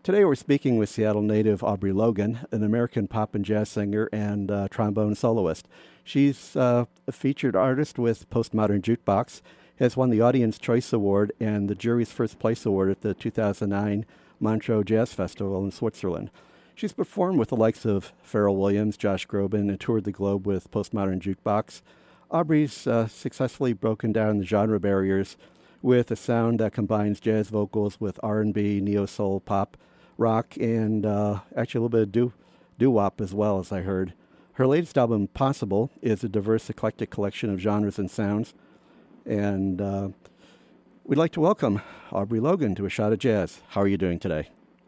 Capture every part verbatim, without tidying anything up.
Today we're speaking with Seattle native Aubrey Logan, an American pop and jazz singer and uh, trombone soloist. She's uh, a featured artist with Postmodern Jukebox, has won the Audience Choice Award and the Jury's First Place Award at the two thousand nine Montreux Jazz Festival in Switzerland. She's performed with the likes of Pharrell Williams, Josh Groban, and toured the globe with Postmodern Jukebox. Aubrey's uh, successfully broken down the genre barriers with a sound that combines jazz vocals with R and B, neo-soul, pop, rock, and uh, actually a little bit of doo- doo-wop as well, as I heard. Her latest album, Possible, is a diverse, eclectic collection of genres and sounds. And uh, we'd like to welcome Aubrey Logan to A Shot of Jazz. How are you doing today?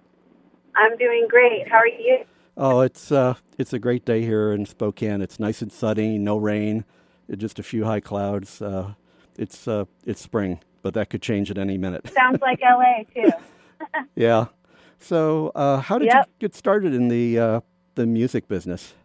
I'm doing great. How are you? Oh, it's uh, it's a great day here in Spokane. It's nice and sunny, no rain, just a few high clouds. Uh, it's uh, it's spring, but that could change at any minute. Sounds like L A too. Yeah. So, uh, how did Yep. you get started in the uh, the music business?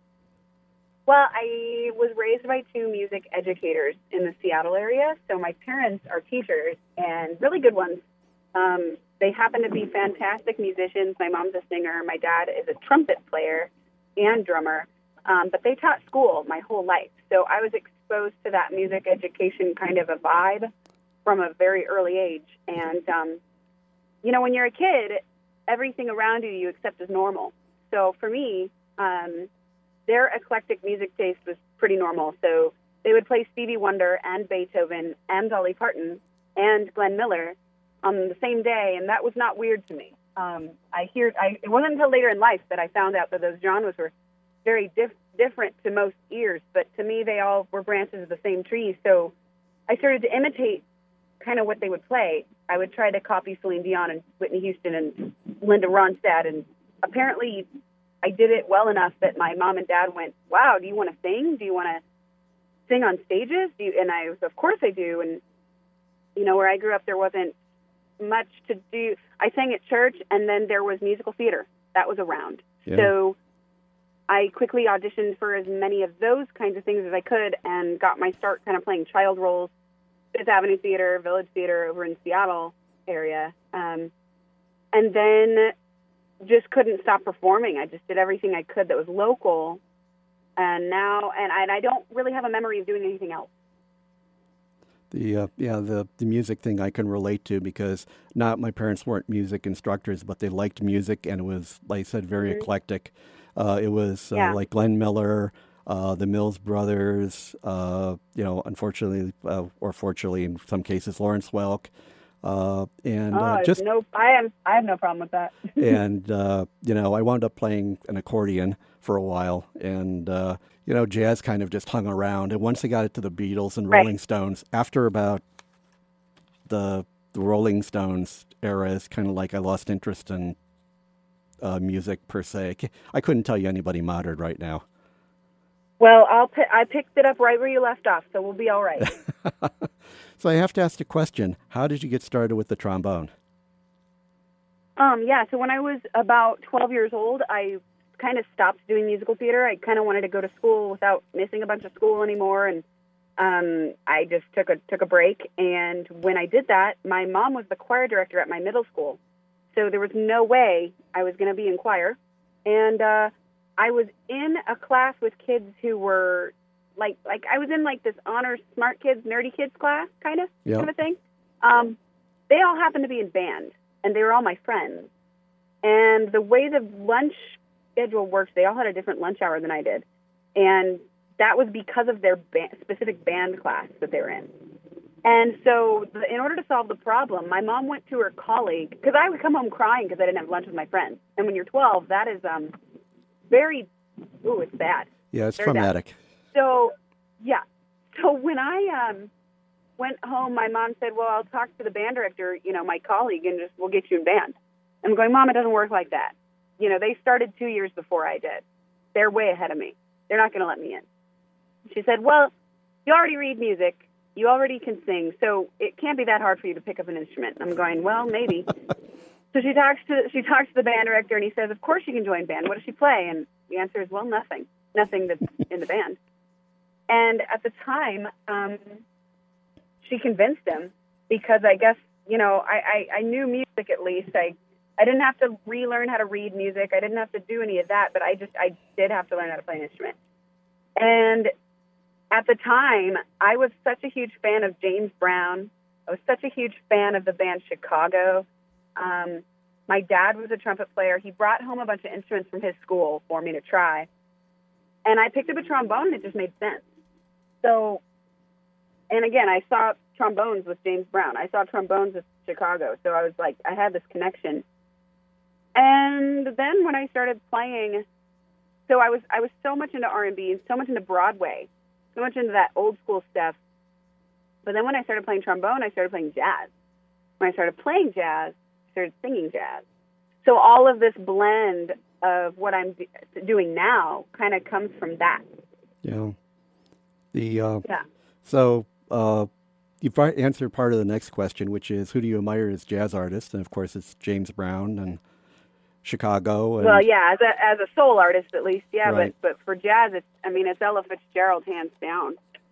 Well, I was raised by two music educators in the Seattle area. So my parents are teachers and really good ones. Um, they happen to be fantastic musicians. My mom's a singer. My dad is a trumpet player and drummer. Um, but they taught school my whole life. So I was exposed to that music education kind of a vibe from a very early age. And, um, you know, when you're a kid, everything around you you accept as normal. So for me, um, their eclectic music taste was pretty normal. So they would play Stevie Wonder and Beethoven and Dolly Parton and Glenn Miller on the same day, and that was not weird to me. Um, I hear I, it wasn't until later in life that I found out that those genres were very dif- different to most ears, but to me they all were branches of the same tree. So I started to imitate kind of what they would play. I would try to copy Celine Dion and Whitney Houston and Linda Ronstadt, and apparently I did it well enough that my mom and dad went, "Wow, do you want to sing? Do you want to sing on stages?" Do you? And I was, "Of course I do." And you know, where I grew up, there wasn't much to do. I sang at church, and then there was musical theater that was around. Yeah. So I quickly auditioned for as many of those kinds of things as I could, and got my start kind of playing child roles, Fifth Avenue Theater, Village Theater over in Seattle area, um, and then just couldn't stop performing. I just did everything I could that was local, and now, and I, and I don't really have a memory of doing anything else. The uh, yeah the the music thing I can relate to because not my parents weren't music instructors, but they liked music, and it was, like I said, very Mm-hmm. eclectic. Uh, it was uh, Yeah. like Glenn Miller, uh, the Mills Brothers, uh, you know, unfortunately uh, or fortunately in some cases Lawrence Welk, uh, and Oh, uh, just no, I am. I have no problem with that. and uh, you know I wound up playing an accordion for a while, and uh, you know jazz kind of just hung around. And once I got it to the Beatles and Right. Rolling Stones, after about the the Rolling Stones era, is kind of like I lost interest in uh, music per se. I ca- I couldn't tell you anybody modern right now. Well, I'll pi- I picked it up right where you left off, so we'll be all right. So I have to ask a question: how did you get started with the trombone? Um, yeah, so when I was about twelve years old, I kind of stopped doing musical theater. I kind of wanted to go to school without missing a bunch of school anymore, and um, I just took a took a break. And when I did that, my mom was the choir director at my middle school, so there was no way I was going to be in choir. And uh, I was in a class with kids who were like like I was in like this honors smart kids, nerdy kids class, kind of Yeah. kind of thing. Um, they all happened to be in band, and they were all my friends. And the way the lunch schedule works, they all had a different lunch hour than I did. And that was because of their ba- specific band class that they were in. And so the, in order to solve the problem, my mom went to her colleague, because I would come home crying because I didn't have lunch with my friends. And when you're twelve, that is um, very, ooh, it's bad. Yeah, it's Very bad. traumatic. So, yeah. So when I um, went home, my mom said, "Well, I'll talk to the band director, you know, my colleague, and just we'll get you in band." I'm going, "Mom, it doesn't work like that. You know, they started two years before I did. They're way ahead of me. They're not going to let me in." She said, "Well, you already read music. You already can sing, so it can't be that hard for you to pick up an instrument." I'm going, "Well, maybe." So she talks to she talks to the band director, and he says, "Of course you can join band. What does she play?" And the answer is, "Well, nothing. Nothing that's in the band." And at the time, um, she convinced him because I guess, you know, I, I, I knew music at least. I I didn't have to relearn how to read music. I didn't have to do any of that, but I just, I did have to learn how to play an instrument. And at the time, I was such a huge fan of James Brown. I was such a huge fan of the band Chicago. Um, my dad was a trumpet player. He brought home a bunch of instruments from his school for me to try. And I picked up a trombone, and it just made sense. So, and again, I saw trombones with James Brown. I saw trombones with Chicago. So I was like, I had this connection. And then when I started playing, so I was I was so much into R and B and so much into Broadway, so much into that old school stuff. But then when I started playing trombone, I started playing jazz. When I started playing jazz, I started singing jazz. So all of this blend of what I'm doing now kind of comes from that. Yeah. The uh, yeah. So uh, you've answered part of the next question, which is, who do you admire as jazz artists? And of course, it's James Brown and Chicago. And, well, yeah, as a as a soul artist at least, yeah. Right. But but for jazz, it's I mean, it's Ella Fitzgerald hands down.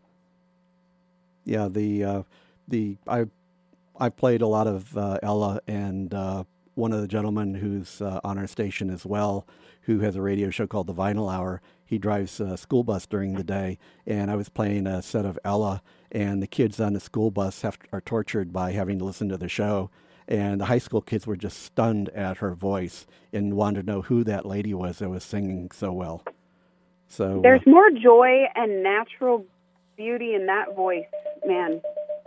Yeah, the uh, the I I played a lot of uh, Ella, and uh, one of the gentlemen who's uh, on our station as well, who has a radio show called The Vinyl Hour. He drives a school bus during the day, and I was playing a set of Ella, and the kids on the school bus have, are tortured by having to listen to the show. And the high school kids were just stunned at her voice and wanted to know who that lady was that was singing so well. So there's uh, more joy and natural beauty in that voice, man.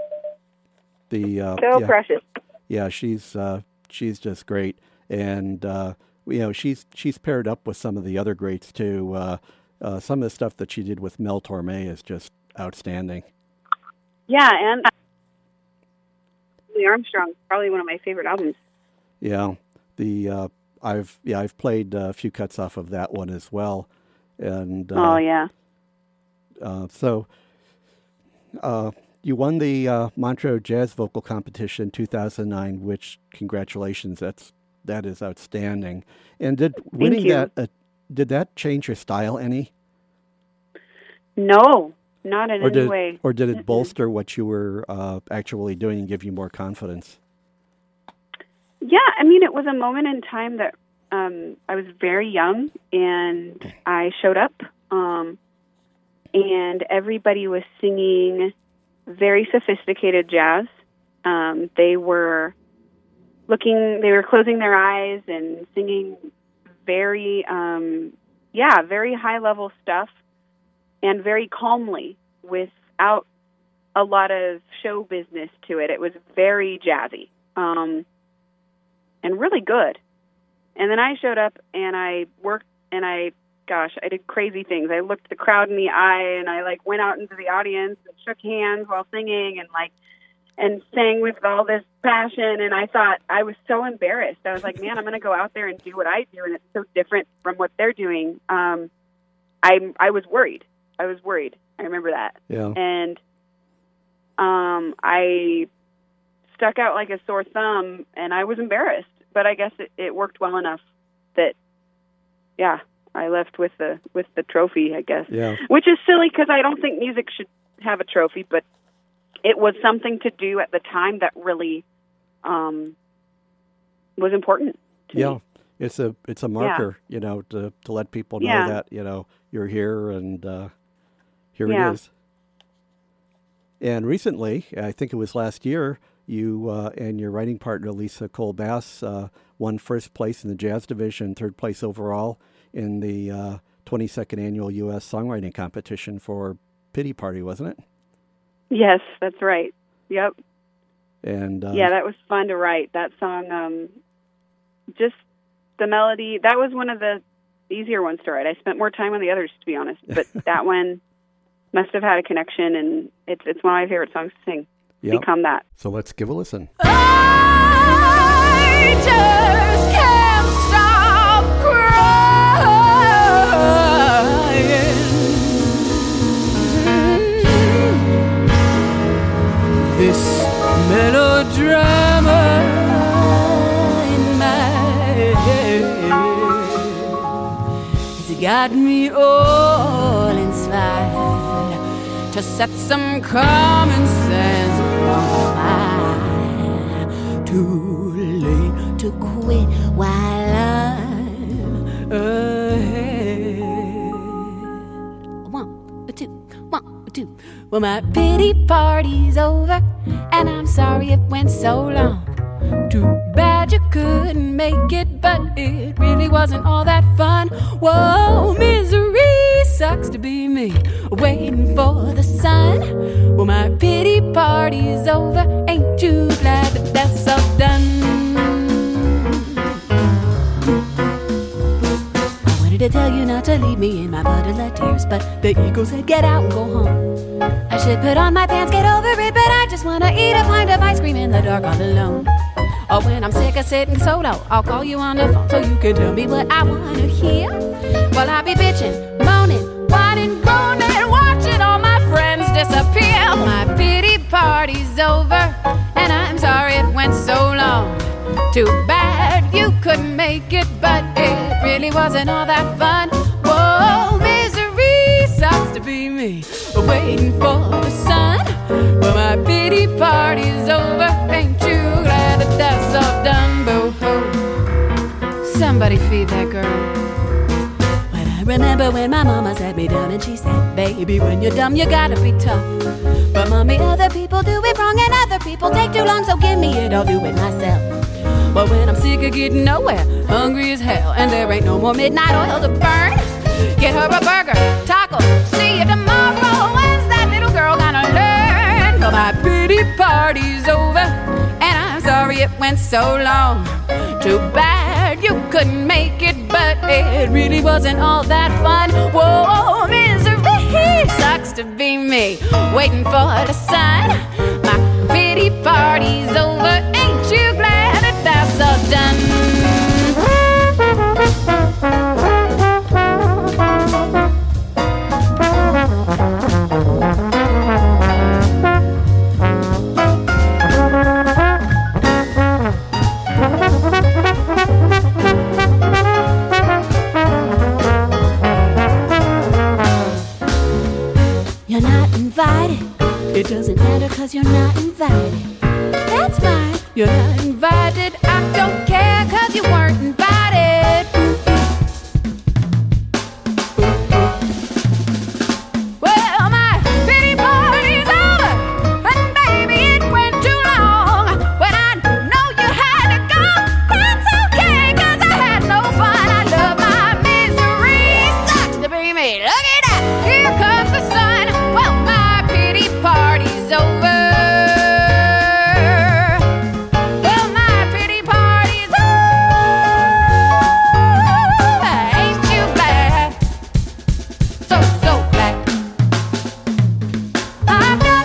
The uh, so yeah, precious. Yeah, she's uh, she's just great, and uh, you know she's she's paired up with some of the other greats too. Uh, uh, some of the stuff that she did with Mel Torme is just outstanding. Yeah, and Louis Armstrong, probably one of my favorite albums. Yeah, the uh, I've yeah I've played a few cuts off of that one as well, and uh, oh yeah. Uh, so uh, you won the uh, Montreux Jazz Vocal Competition two thousand nine, which congratulations, that's that is outstanding. And did winning that uh, did that change your style any? No. Not in or any did, way. Or did it bolster what you were uh, actually doing and give you more confidence? Yeah, I mean, it was a moment in time that um, I was very young, and I showed up, um, and everybody was singing very sophisticated jazz. Um, they were looking, they were closing their eyes and singing very, um, yeah, very high-level stuff. And very calmly, without a lot of show business to it. It was very jazzy, um, and really good. And then I showed up, and I worked, and I, gosh, I did crazy things. I looked the crowd in the eye, and I, like, went out into the audience and shook hands while singing, and, like, and sang with all this passion. And I thought, I was so embarrassed. I was like, man, I'm going to go out there and do what I do, and it's so different from what they're doing. Um, I I was worried. I was worried. I remember that. Yeah. And um, I stuck out like a sore thumb, and I was embarrassed. But I guess it, it worked well enough that, yeah, I left with the with the trophy, I guess. Yeah. Which is silly because I don't think music should have a trophy, but it was something to do at the time that really um, was important to yeah. me. It's a it's a marker, yeah. you know, to to let people know yeah. that, you know, you're here and uh, here yeah. it is. And recently, I think it was last year, you uh, and your writing partner, Lisa Cole-Bass, uh, won first place in the jazz division, third place overall in the uh, twenty-second annual U S songwriting competition for Pity Party, wasn't it? Yes, that's right. Yep. And uh, yeah, that was fun to write. That song, um, just the melody, that was one of the easier ones to write. I spent more time on the others, to be honest, but that one must have had a connection, and it's it's one of my favorite songs to sing. Yep. Become that. So let's give a listen. I just can't stop crying. This melodrama in my head has got me all inspired to set some common sense on fire. Too late to quit while I'm ahead. One, two, one, two. Well, my pity party's over, and I'm sorry it went so long. Too bad you couldn't make it, but it really wasn't all that fun. Whoa, misery sucks to be me, waiting for the sun. Well, my pity party's over, ain't you glad that that's all done? I wanted to tell you not to leave me in my puddle of tears, but the eagle said get out and go home. I should put on my pants, get over it, but I just wanna eat a pint of ice cream in the dark all alone. Or when I'm sick of sitting solo, I'll call you on the phone so you can tell me what I wanna hear. Well, I'll be bitching, moaning, whining, groaning, watching all my friends disappear. My pity party's over, and I'm sorry it went so long. Too bad you couldn't make it, but it really wasn't all that fun. Whoa, misery sucks to be me, waiting for the sun. Well, my pity party's over, ain't you glad that that's all done? Boo-hoo, somebody feed that girl. Well, I remember when my mama sat me down and she said, baby, when you're dumb you gotta be tough. But mommy, other people do it wrong and other people take too long, so give me it, I'll do it myself. But when I'm sick of getting nowhere, hungry as hell, and there ain't no more midnight oil to burn, get her a burger, taco, see you tomorrow. When's that little girl gonna learn? Well, my pity party's over, and I'm sorry it went so long. Too bad you couldn't make it, but it really wasn't all that fun. Whoa, misery sucks to be me, waiting for the sun. My pity party's over, ain't you glad that that's all done? You're not invited. It doesn't matter 'cause you're not invited. That's fine. You're not invited. I don't care 'cause you weren't invited. Well, my pity party's over, and baby, it went too long. When I know you had to go, that's okay 'cause I had no fun. I love my misery. Sucks to be me. Look at that. Here comes the sun. Well, my pity party's over. Well, my pity party's over. Ain't you glad? So, so glad. I'm done.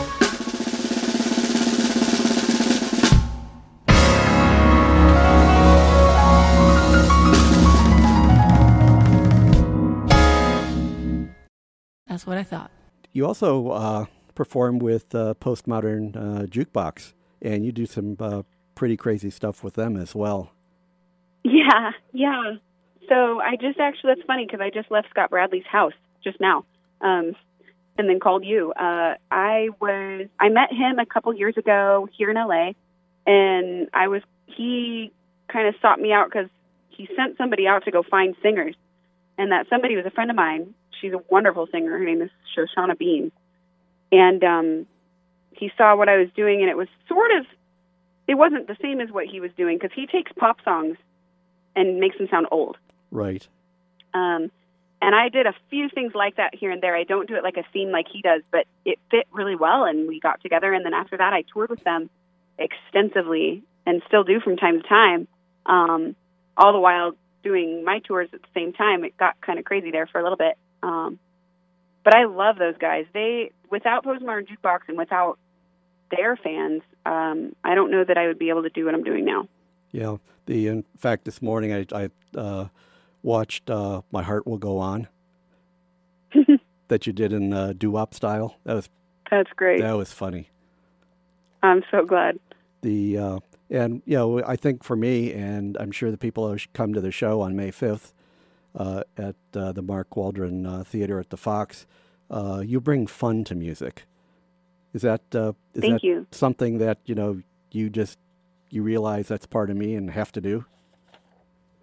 That's what I thought. You also uh, perform with uh, Postmodern uh, Jukebox, and you do some uh, pretty crazy stuff with them as well. Yeah, yeah. So I just actually, that's funny because I just left Scott Bradley's house just now, um, and then called you. Uh, I was, I met him a couple years ago here in L A, and I was, he kind of sought me out because he sent somebody out to go find singers, and that somebody was a friend of mine. She's a wonderful singer. Her name is Shoshana Bean, and um, he saw what I was doing, and it was sort of, it wasn't the same as what he was doing because he takes pop songs and makes them sound old. Right. Um, and I did a few things like that here and there. I don't do it like a theme like he does, but it fit really well, and we got together, and then after that I toured with them extensively and still do from time to time, um, all the while doing my tours at the same time. It got kind of crazy there for a little bit. Um, but I love those guys. They, without Postmodern Jukebox and without their fans, um, I don't know that I would be able to do what I'm doing now. Yeah. The in fact, this morning I, I uh, watched uh, My Heart Will Go On that you did in uh, doo-wop style. That was That's great. That was funny. I'm so glad. The uh, and you know, I think for me, and I'm sure the people who come to the show on May fifth uh, at uh, the Mark Waldron uh, Theater at the Fox, uh, you bring fun to music. Is that uh, is Thank that you. something that you know you just you realize that's part of me and have to do?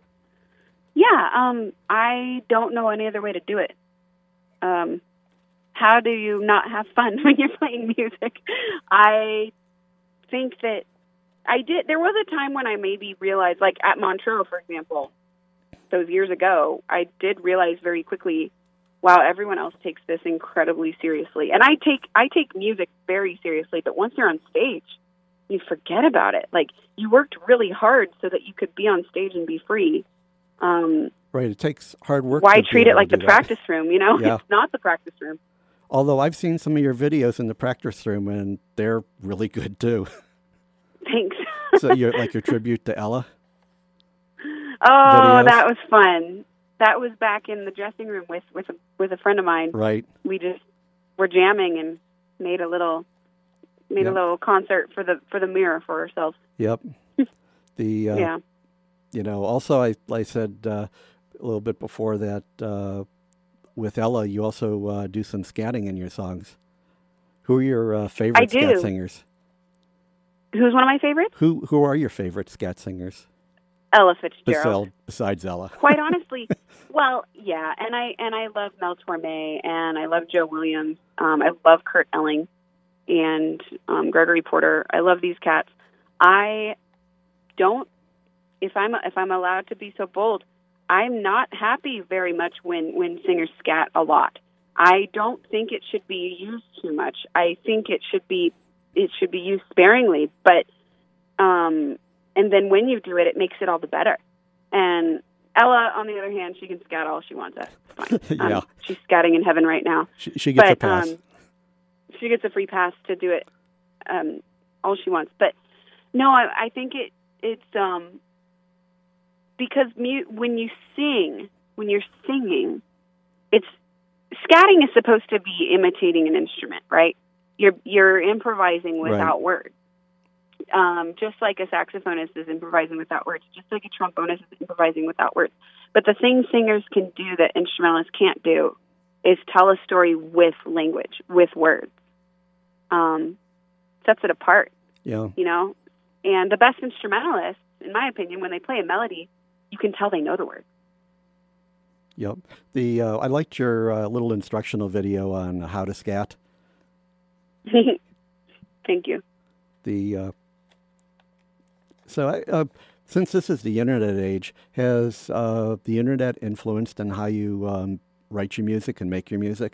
Yeah, um, I don't know any other way to do it. Um, how do you not have fun when you're playing music? I think that I did. There was a time when I maybe realized, like at Montreux, for example, those years ago, I did realize very quickly, wow, everyone else takes this incredibly seriously. And I take I take music very seriously, but once you're on stage, you forget about it. Like, you worked really hard so that you could be on stage and be free. Um, right, it takes hard work. Why to treat it like the that. practice room, you know? Yeah. It's not the practice room. Although I've seen some of your videos in the practice room, and they're really good, too. Thanks. So you're like your tribute to Ella? Oh, videos? That was fun. That was back in the dressing room with, with, a, with a friend of mine. Right. We just were jamming and made a little made Yep. a little concert for the for the mirror for ourselves. Yep. The uh, Yeah. You know, also I I said uh, a little bit before that uh, with Ella, you also uh, do some scatting in your songs. Who are your uh, favorite I scat do. singers? Who's one of my favorites? Who Who are your favorite scat singers? Ella Fitzgerald. Besides, besides Ella. Quite honestly, well, yeah, and I and I love Mel Torme, and I love Joe Williams. Um, I love Kurt Elling and um, Gregory Porter. I love these cats. I don't, if I'm if I'm allowed to be so bold, I'm not happy very much when when singers scat a lot. I don't think it should be used too much. I think it should be it should be used sparingly, but. Um, And then when you do it, it makes it all the better. And Ella, on the other hand, she can scat all she wants. That's fine. Yeah. Um, she's scatting in heaven right now. She, she gets but, a pass. Um, she gets a free pass to do it um, all she wants. But no, I, I think it it's um, because mu- when you sing, when you're singing, it's scatting is supposed to be imitating an instrument, right? You're you're improvising without Right. words. Um, just like a saxophonist is improvising without words, just like a trombonist is improvising without words. But the thing singers can do that instrumentalists can't do is tell a story with language, with words. Um, sets it apart, Yeah. you know? And the best instrumentalists, in my opinion, when they play a melody, you can tell they know the words. Yep. The uh, I liked your uh, little instructional video on how to scat. Thank you. The uh, so I, uh, since this is the internet age, has uh, the internet influenced on how you um, write your music and make your music?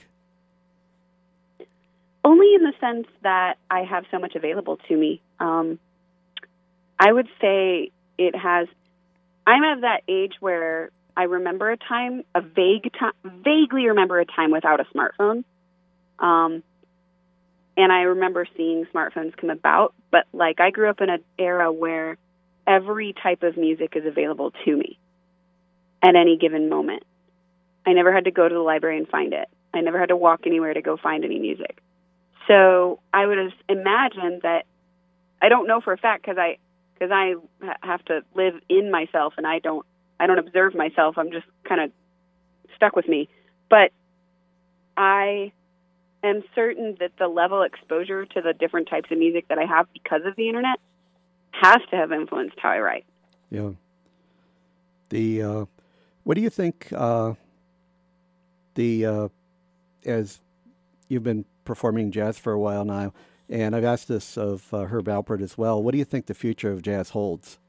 Only in the sense that I have so much available to me. Um, I would say it has. I'm at that age where I remember a time, a vague time, vaguely remember a time without a smartphone. Um, and I remember seeing smartphones come about, but like I grew up in an era where every type of music is available to me at any given moment. I never had to go to the library and find it. I never had to walk anywhere to go find any music. So I would imagine that, I don't know for a fact because I, because I have to live in myself and I don't, I don't observe myself. I'm just kind of stuck with me. But I am certain that the level of exposure to the different types of music that I have because of the internet has to have influenced how I write. Yeah. The uh, what do you think? Uh, the uh, as you've been performing jazz for a while now, and I've asked this of uh, Herb Alpert as well. What do you think the future of jazz holds?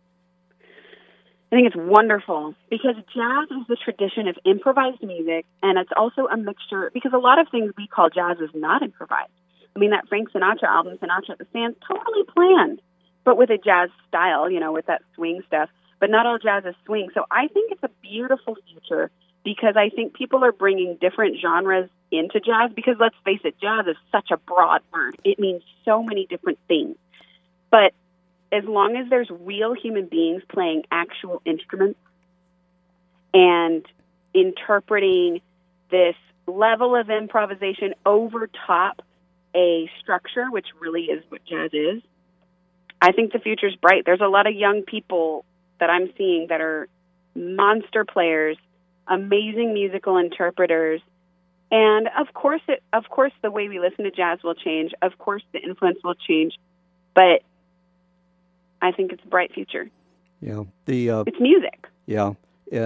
I think it's wonderful because jazz is the tradition of improvised music, and it's also a mixture, because a lot of things we call jazz is not improvised. I mean, that Frank Sinatra album, Sinatra at the Sands, totally planned, but with a jazz style, you know, with that swing stuff. But not all jazz is swing. So I think it's a beautiful future because I think people are bringing different genres into jazz because, let's face it, jazz is such a broad word. It means so many different things. But as long as there's real human beings playing actual instruments and interpreting this level of improvisation over top a structure, which really is what jazz is, I think the future's bright. There's a lot of young people that I'm seeing that are monster players, amazing musical interpreters, and of course, it, of course, the way we listen to jazz will change. Of course, the influence will change, but I think it's a bright future. Yeah, the uh, it's music. Yeah, uh,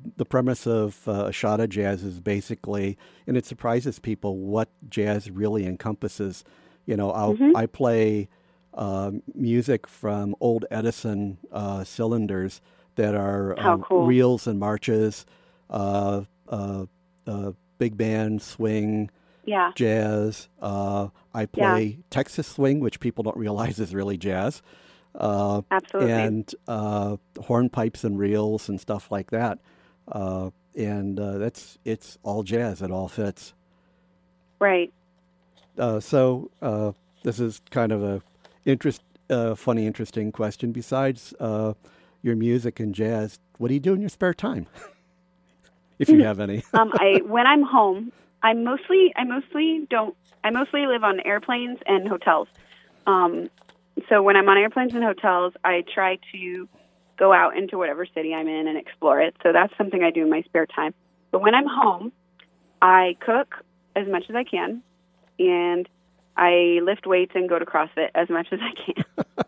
the premise of uh, a shot of jazz is basically, and it surprises people what jazz really encompasses. You know, I'll, Mhm. I play uh, music from old Edison uh, cylinders that are How uh, cool. reels and marches, uh, uh, uh, big band, swing, Yeah. jazz. Uh, I play Texas swing, which people don't realize is really jazz. Uh, Absolutely. and uh, hornpipes and reels and stuff like that. Uh, and uh, that's it's all jazz. It all fits. Right. Uh, so uh, this is kind of a interest, uh, funny, interesting question. Besides uh, your music and jazz, what do you do in your spare time, if you have any? um, I when I'm home, I mostly I mostly don't I mostly live on airplanes and hotels. Um, so when I'm on airplanes and hotels, I try to go out into whatever city I'm in and explore it. So that's something I do in my spare time. But when I'm home, I cook as much as I can, and I lift weights and go to CrossFit as much as I can.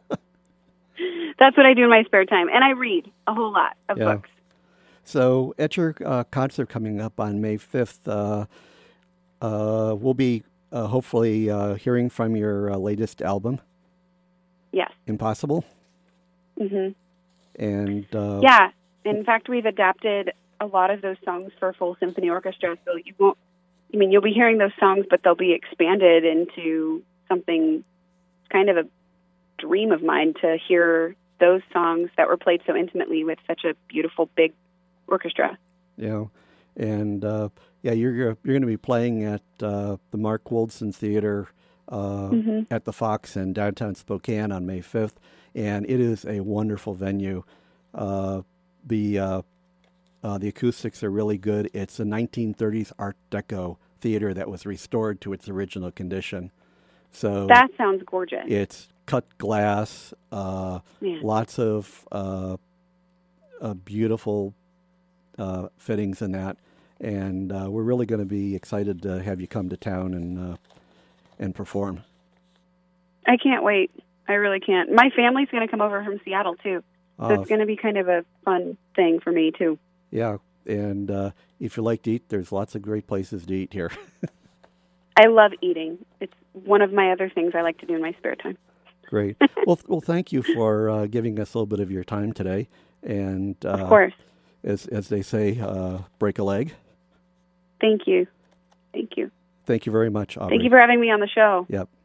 That's what I do in my spare time. And I read a whole lot of Yeah. books. So at your uh, concert coming up on May fifth, uh, uh, we'll be uh, hopefully uh, hearing from your uh, latest album, Yes. Impossible. hmm And uh, Yeah. In fact, we've adapted a lot of those songs for full symphony orchestra. So you won't, I mean, you'll be hearing those songs, but they'll be expanded into something kind of a dream of mine to hear those songs that were played so intimately with such a beautiful, big orchestra. you know, and uh, yeah, you're you're going to be playing at uh, the Mark Woldson Theater uh, hmm at the Fox in downtown Spokane on May fifth, and it is a wonderful venue. Uh, the uh, uh, the acoustics are really good. It's a nineteen thirties Art Deco theater that was restored to its original condition. So That sounds gorgeous. it's cut glass, uh, Yeah. lots of uh, uh, beautiful uh, fittings in that, and uh, we're really going to be excited to have you come to town and uh, and perform. I can't wait. I really can't. My family's going to come over from Seattle, too. So Uh, it's going to be kind of a fun thing for me, too. yeah, and uh, if you like to eat, there's lots of great places to eat here. I love eating. It's one of my other things I like to do in my spare time. Great. Well, well, thank you for uh, giving us a little bit of your time today. And uh, Of course. as as they say, uh, break a leg. Thank you. Thank you. Thank you very much, Aubrey. Thank you for having me on the show. Yep.